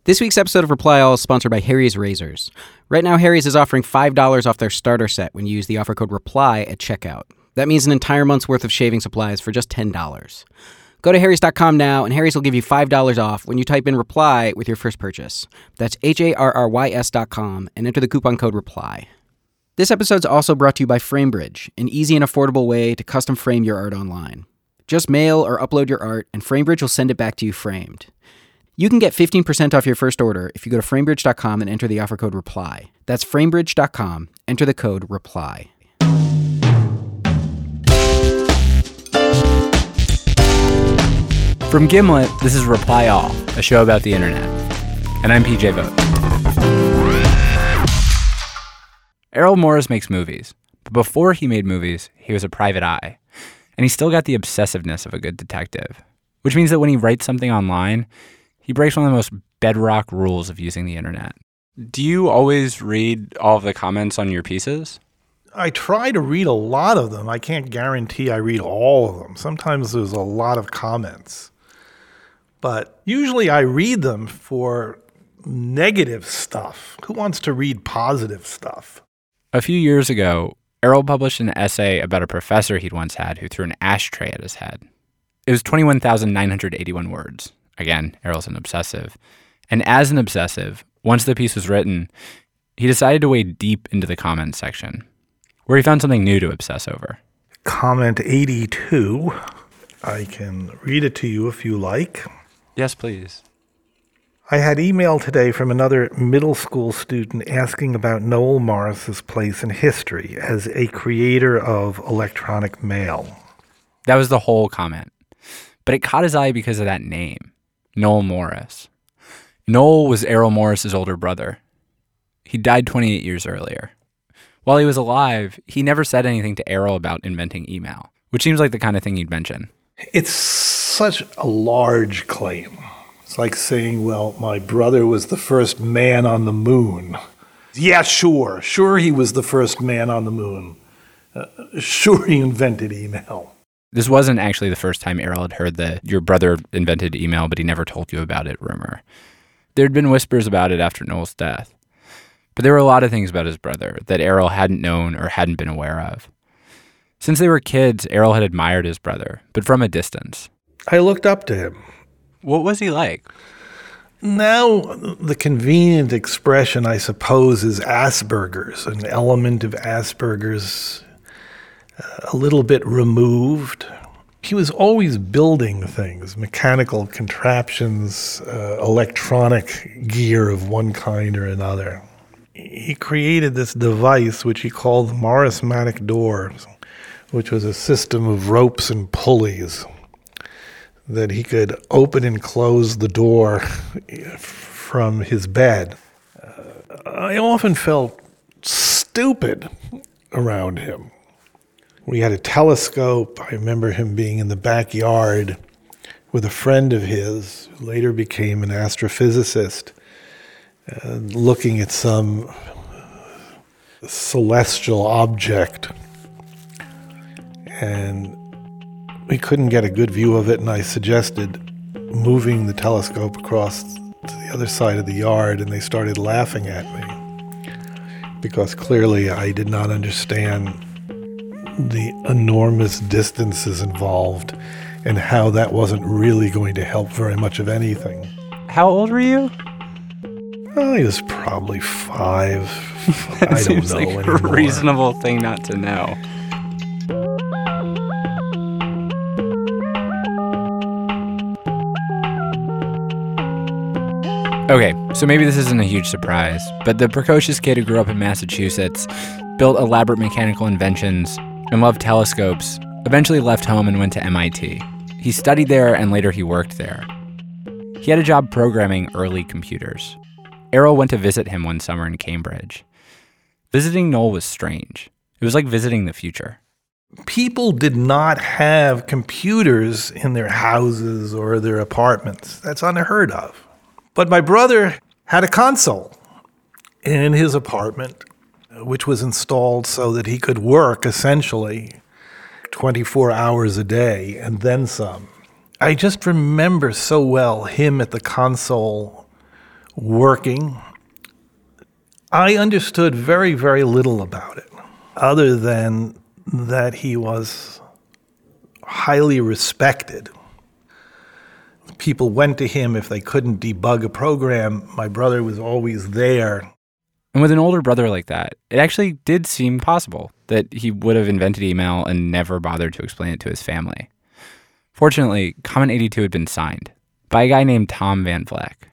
This week's episode of Reply All is sponsored by Harry's Razors. Right now, Harry's is offering $5 off their starter set when you use the offer code REPLY at checkout. That means an entire month's worth of shaving supplies for just $10. Go to harrys.com now, and Harry's will give you $5 off when you type in REPLY with your first purchase. That's HARRYS.com and enter the coupon code REPLY. This episode's also brought to you by FrameBridge, an easy and affordable way to custom frame your art online. Just mail or upload your art, and FrameBridge will send it back to you framed. You can get 15% off your first order if you go to framebridge.com and enter the offer code REPLY. That's framebridge.com. Enter the code REPLY. From Gimlet, this is Reply All, a show about the internet. And I'm PJ Vogt. Errol Morris makes movies, but before he made movies, he was a private eye. And he's still got the obsessiveness of a good detective, which means that when he writes something online, he breaks one of the most bedrock rules of using the internet. Do you always read all of the comments on your pieces? I try to read a lot of them. I can't guarantee I read all of them. Sometimes there's a lot of comments. But usually I read them for negative stuff. Who wants to read positive stuff? A few years ago, Errol published an essay about a professor he'd once had who threw an ashtray at his head. It was 21,981 words. Again, Errol's an obsessive. And as an obsessive, once the piece was written, he decided to wade deep into the comments section, where he found something new to obsess over. Comment 82. I can read it to you if you like. Yes, please. I had email today from another middle school student asking about Noel Morris's place in history as a creator of electronic mail. That was the whole comment. But it caught his eye because of that name, Noel Morris. Noel was Errol Morris's older brother. He died 28 years earlier. While he was alive, he never said anything to Errol about inventing email, which seems like the kind of thing you'd mention. It's such a large claim. It's like saying, well, my brother was the first man on the moon. Yeah, sure he was the first man on the moon. Sure he invented email. This wasn't actually the first time Errol had heard the "your brother invented email, but he never told you about it" rumor. There'd been whispers about it after Noel's death. But there were a lot of things about his brother that Errol hadn't known or hadn't been aware of. Since they were kids, Errol had admired his brother, but from a distance. I looked up to him. What was he like? Now, the convenient expression, I suppose, is Asperger's, an element of Asperger's a little bit removed. He was always building things, mechanical contraptions, electronic gear of one kind or another. He created this device which he called the Morrismatic door, which was a system of ropes and pulleys that he could open and close the door from his bed. I often felt stupid around him. We had a telescope. I remember him being in the backyard with a friend of his who later became an astrophysicist, looking at some celestial object. And we couldn't get a good view of it, and I suggested moving the telescope across to the other side of the yard, and they started laughing at me because clearly I did not understand the enormous distances involved and how that wasn't really going to help very much of anything. How old were you? I was probably 5. I don't Seems know like anymore. a reasonable thing not to know. Okay, so maybe this isn't a huge surprise, but the precocious kid who grew up in Massachusetts, built elaborate mechanical inventions, and loved telescopes, eventually left home and went to MIT. He studied there and later he worked there. He had a job programming early computers. Errol went to visit him one summer in Cambridge. Visiting Noel was strange. It was like visiting the future. People did not have computers in their houses or their apartments. That's unheard of. But my brother had a console in his apartment, which was installed so that he could work essentially 24 hours a day and then some. I just remember so well him at the console working. I understood very, very little about it, other than that he was highly respected. People went to him if they couldn't debug a program. My brother was always there. And with an older brother like that, it actually did seem possible that he would have invented email and never bothered to explain it to his family. Fortunately, Comment 82 had been signed by a guy named Tom Van Vleck.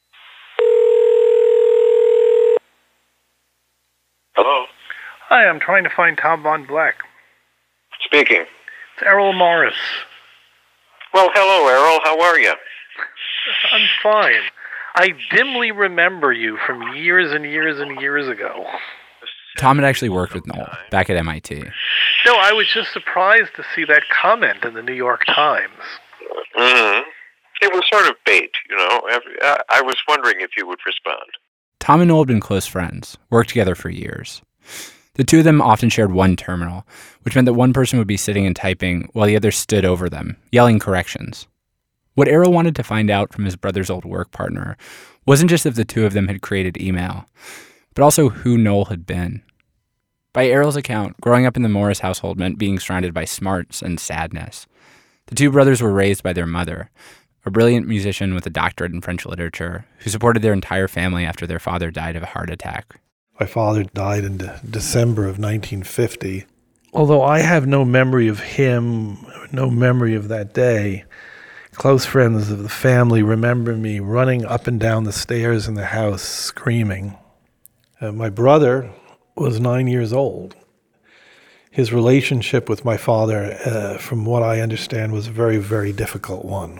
Hello? Hi, I'm trying to find Tom Van Vleck. Speaking. It's Errol Morris. Well, hello, Errol. How are you? I'm fine. I dimly remember you from years and years and years ago. Tom had actually worked with Noel back at MIT. No, I was just surprised to see that comment in the New York Times. Mm-hmm. It was sort of bait, you know. I was wondering if you would respond. Tom and Noel had been close friends, worked together for years. The two of them often shared one terminal, which meant that one person would be sitting and typing while the other stood over them, yelling corrections. What Errol wanted to find out from his brother's old work partner wasn't just if the two of them had created email, but also who Noel had been. By Errol's account, growing up in the Morris household meant being surrounded by smarts and sadness. The two brothers were raised by their mother, a brilliant musician with a doctorate in French literature, who supported their entire family after their father died of a heart attack. My father died in December of 1950. Although I have no memory of him, no memory of that day, close friends of the family remember me running up and down the stairs in the house screaming. My brother was 9 years old. His relationship with my father, from what I understand, was a very, very difficult one.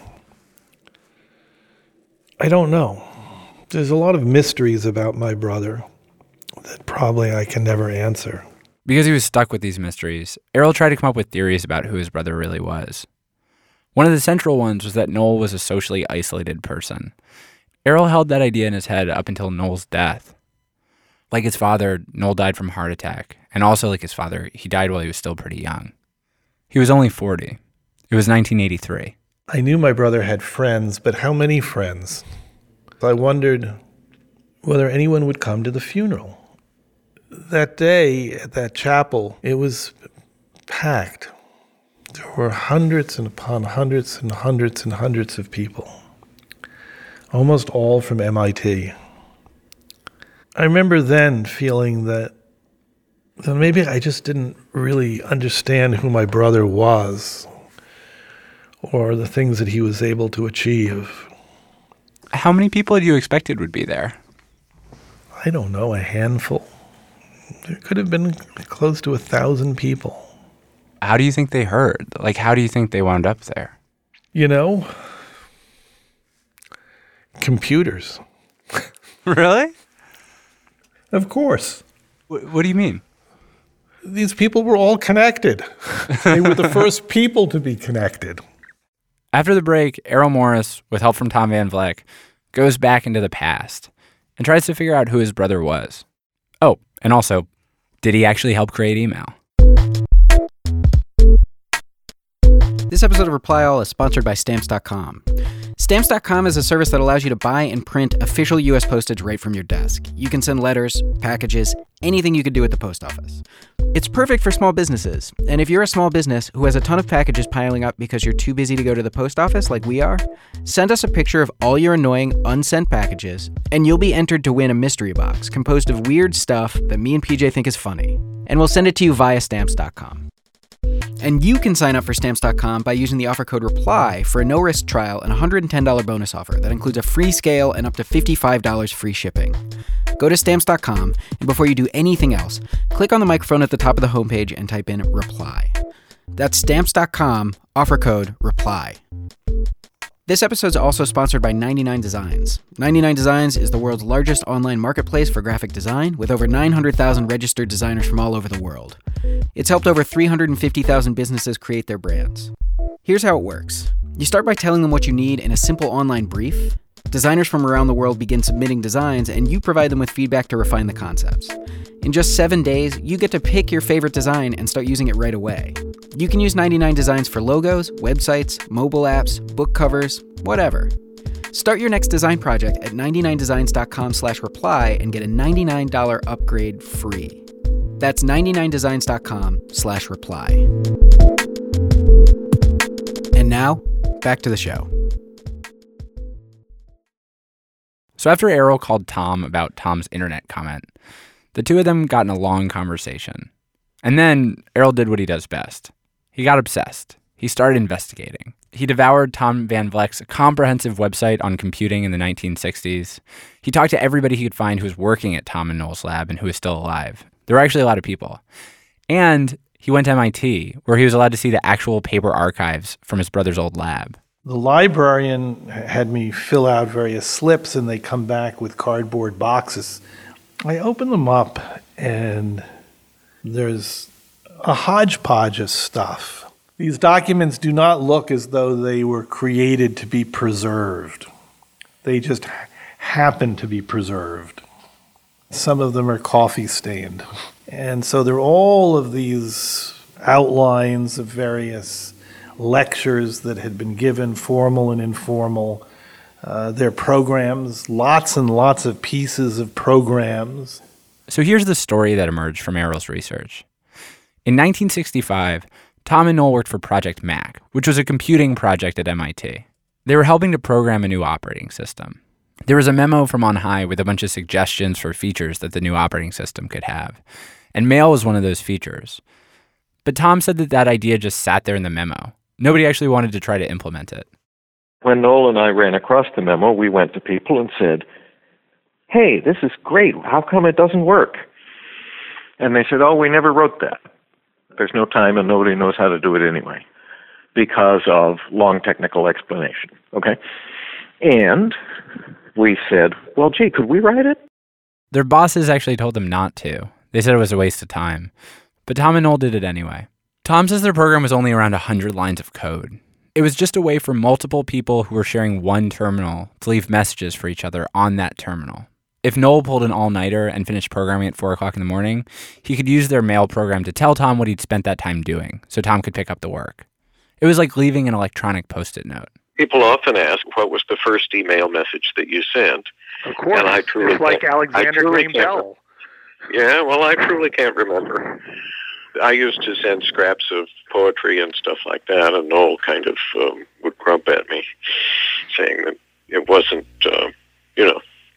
I don't know. There's a lot of mysteries about my brother that probably I can never answer. Because he was stuck with these mysteries, Errol tried to come up with theories about who his brother really was. One of the central ones was that Noel was a socially isolated person. Errol held that idea in his head up until Noel's death. Like his father, Noel died from a heart attack, and also like his father, he died while he was still pretty young. He was only 40. It was 1983. I knew my brother had friends, but how many friends? I wondered whether anyone would come to the funeral. That day at that chapel, it was packed. There were hundreds and upon hundreds and hundreds and hundreds of people, almost all from MIT. I remember then feeling that maybe I just didn't really understand who my brother was or the things that he was able to achieve. How many people had you expected would be there? I don't know, a handful. There could have been close to 1,000 people. How do you think they heard? Like, how do you think they wound up there? You know, computers. Really? Of course. What do you mean? These people were all connected. They were the first people to be connected. After the break, Errol Morris, with help from Tom Van Vleck, goes back into the past and tries to figure out who his brother was. Oh, and also, did he actually help create email? This episode of Reply All is sponsored by Stamps.com. Stamps.com is a service that allows you to buy and print official U.S. postage right from your desk. You can send letters, packages, anything you could do at the post office. It's perfect for small businesses. And if you're a small business who has a ton of packages piling up because you're too busy to go to the post office like we are, send us a picture of all your annoying unsent packages, and you'll be entered to win a mystery box composed of weird stuff that me and PJ think is funny. And we'll send it to you via Stamps.com. And you can sign up for Stamps.com by using the offer code REPLY for a no-risk trial and a $110 bonus offer that includes a free scale and up to $55 free shipping. Go to Stamps.com, and before you do anything else, click on the microphone at the top of the homepage and type in REPLY. That's Stamps.com, offer code REPLY. This episode is also sponsored by 99 Designs. 99 Designs is the world's largest online marketplace for graphic design, with over 900,000 registered designers from all over the world. It's helped over 350,000 businesses create their brands. Here's how it works. You start by telling them what you need in a simple online brief. Designers from around the world begin submitting designs, and you provide them with feedback to refine the concepts. In just 7 days, you get to pick your favorite design and start using it right away. You can use 99 Designs for logos, websites, mobile apps, book covers, whatever. Start your next design project at 99designs.com/reply and get a $99 upgrade free. That's 99designs.com/reply. And now, back to the show. So after Errol called Tom about Tom's internet comment, the two of them got in a long conversation. And then Errol did what he does best. He got obsessed. He started investigating. He devoured Tom Van Vleck's comprehensive website on computing in the 1960s. He talked to everybody he could find who was working at Tom and Noel's lab and who was still alive. There were actually a lot of people. And he went to MIT, where he was allowed to see the actual paper archives from his brother's old lab. The librarian had me fill out various slips, and they come back with cardboard boxes. I open them up, and there's a hodgepodge of stuff. These documents do not look as though they were created to be preserved. They just happen to be preserved. Some of them are coffee stained. And so there are all of these outlines of various lectures that had been given, formal and informal. There are programs, lots and lots of pieces of programs. So here's the story that emerged from Errol's research. In 1965, Tom and Noel worked for Project Mac, which was a computing project at MIT. They were helping to program a new operating system. There was a memo from on high with a bunch of suggestions for features that the new operating system could have, and mail was one of those features. But Tom said that idea just sat there in the memo. Nobody actually wanted to try to implement it. When Noel and I ran across the memo, we went to people and said, "Hey, this is great. How come it doesn't work?" And they said, "Oh, we never wrote that. There's no time and nobody knows how to do it anyway because of long technical explanation." Okay? And we said, "Well, gee, could we write it?" Their bosses actually told them not to. They said it was a waste of time. But Tom and Noel did it anyway. Tom says their program was only around 100 lines of code. It was just a way for multiple people who were sharing one terminal to leave messages for each other on that terminal. If Noel pulled an all-nighter and finished programming at 4 o'clock in the morning, he could use their mail program to tell Tom what he'd spent that time doing, so Tom could pick up the work. It was like leaving an electronic Post-it note. People often ask, what was the first email message that you sent? Of course. And I truly it's like can't- Alexander Graham Bell. Yeah, well, I truly can't remember. I used to send scraps of poetry and stuff like that, and Noel kind of would grump at me, saying that it wasn't, it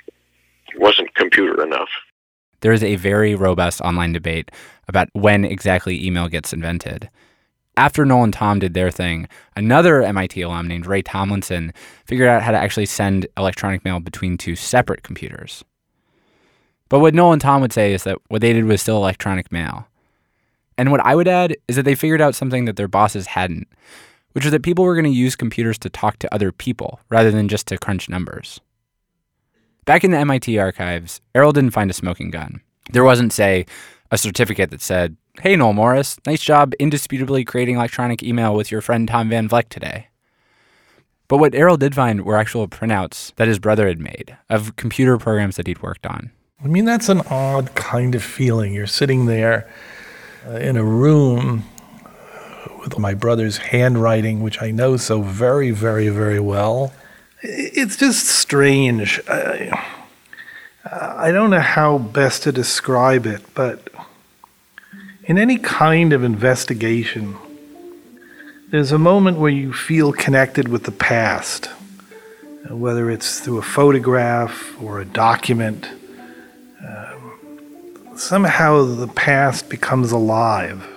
wasn't computer enough. There is a very robust online debate about when exactly email gets invented. After Noel and Tom did their thing, another MIT alum named Ray Tomlinson figured out how to actually send electronic mail between two separate computers. But what Noel and Tom would say is that what they did was still electronic mail. And what I would add is that they figured out something that their bosses hadn't, which was that people were going to use computers to talk to other people rather than just to crunch numbers. Back in the MIT archives, Errol didn't find a smoking gun. There wasn't, say, a certificate that said, "Hey, Noel Morris, nice job indisputably creating electronic email with your friend Tom Van Vleck today." But what Errol did find were actual printouts that his brother had made of computer programs that he'd worked on. I mean, that's an odd kind of feeling. You're sitting there in a room with my brother's handwriting, which I know so very, very, very well. It's just strange. I don't know how best to describe it, but in any kind of investigation, there's a moment where you feel connected with the past, whether it's through a photograph or a document. Somehow the past becomes alive.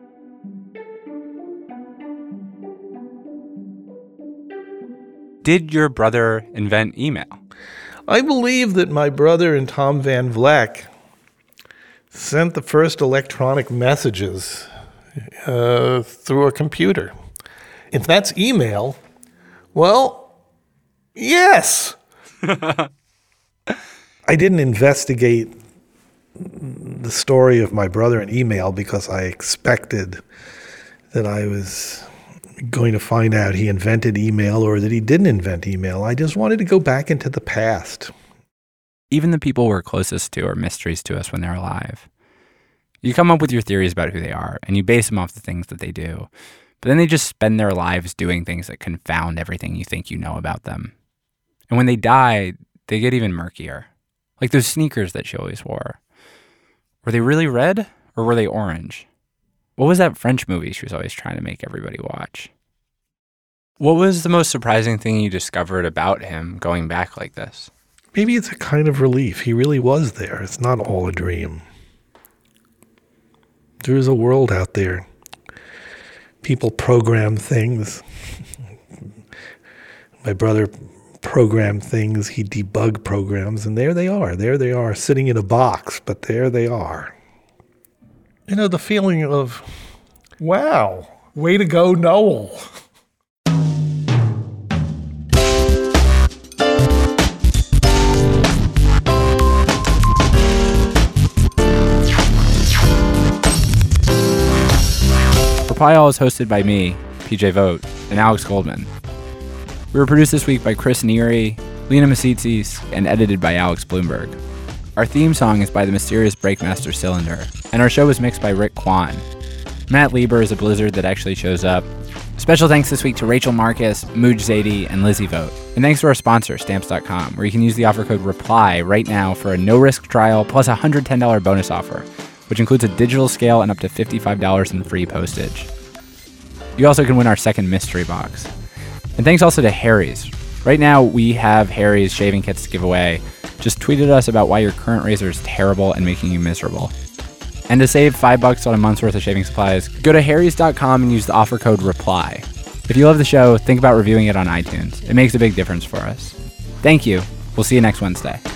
Did your brother invent email? I believe that my brother and Tom Van Vleck sent the first electronic messages through a computer. If that's email, well, yes. I didn't investigate the story of my brother and email because I expected that I was going to find out he invented email or that he didn't invent email. I just wanted to go back into the past. Even the people we're closest to are mysteries to us when they're alive. You come up with your theories about who they are, and you base them off the things that they do. But then they just spend their lives doing things that confound everything you think you know about them. And when they die, they get even murkier. Like those sneakers that she always wore. Were they really red or were they orange? What was that French movie she was always trying to make everybody watch? What was the most surprising thing you discovered about him going back like this? Maybe it's a kind of relief. He really was there. It's not all a dream. There is a world out there. People program things. My brother programmed things. He debugged programs, and there they are. There they are, sitting in a box, but there they are. You know, the feeling of, wow, way to go, Noel. Reply All is hosted by me, PJ Vogt, and Alex Goldman. We were produced this week by Chris Neary, Lena Masitsis, and edited by Alex Bloomberg. Our theme song is by the mysterious Breakmaster Cylinder, and our show was mixed by Rick Kwan. Matt Lieber is a blizzard that actually shows up. Special thanks this week to Rachel Marcus, Mooj Zadie, and Lizzie Vogt. And thanks to our sponsor, Stamps.com, where you can use the offer code REPLY right now for a no-risk trial plus a $110 bonus offer, which includes a digital scale and up to $55 in free postage. You also can win our second mystery box. And thanks also to Harry's. Right now, we have Harry's shaving kits to give away. Just tweet at us about why your current razor is terrible and making you miserable. And to save $5 on a month's worth of shaving supplies, go to harrys.com and use the offer code REPLY. If you love the show, think about reviewing it on iTunes. It makes a big difference for us. Thank you. We'll see you next Wednesday.